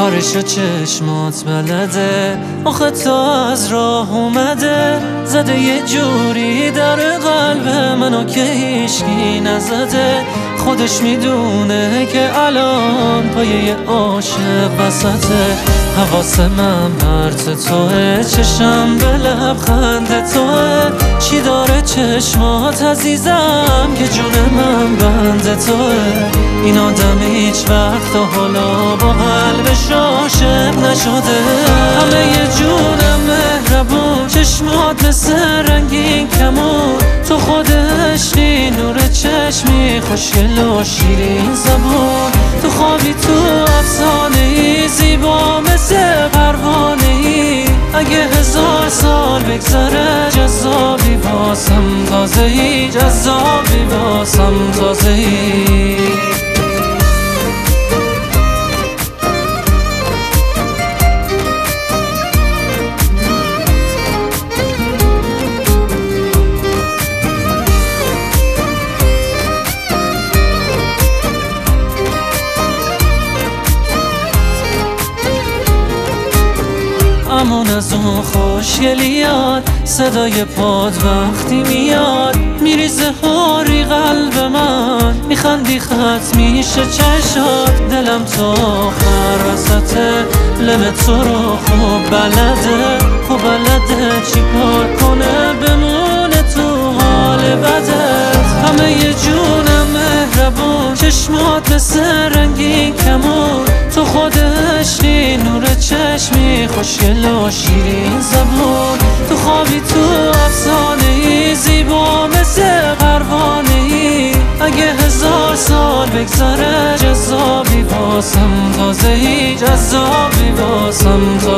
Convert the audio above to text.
کارشو چشمات بلده، آخه تا از راه اومده زده یه جوری در قلب منو که هیچکی نزده. خودش میدونه که الان پایه یه عاشق وسطه. حواس من پرت توه، چشم به لبخند توه. چی داره چشمات عزیزم که جون من بند توه. این آدم هیچ وقت تا حالا با قلبش عاشق نشده. همه یه جونم مهربون، چشمات مثل رنگین کمون. تو خودش نور چشمی، خوشگل و شیرین زبون. تو خوابی تو افسانه‌ای، زیبا مثل پروانه‌ای. اگه 1000 سال بگذره جذابی واسم تازه‌ای، جذابی واسم تازه‌ای. همون از اون خوشگلیات، صدای پاد وقتی میاد میریزه هاری قلب من. میخندی خط میشه چشات، دلم تو آخر وسطه. لب تو رو خوب بلده، خوب بلده چی کار کنه بمونه تو حال بدت. همه یه جونم مهربون، چشمات مثل رنگین کمون. تو خودش نور چشمی، خوشگل و شیرین زبون. تو خوابی تو افسانه‌ای، زیبا مثل پروانه‌ای. اگه 1000 سال بگذره جذابی واسم تازه‌ای، جذابی واسم تازه‌ای.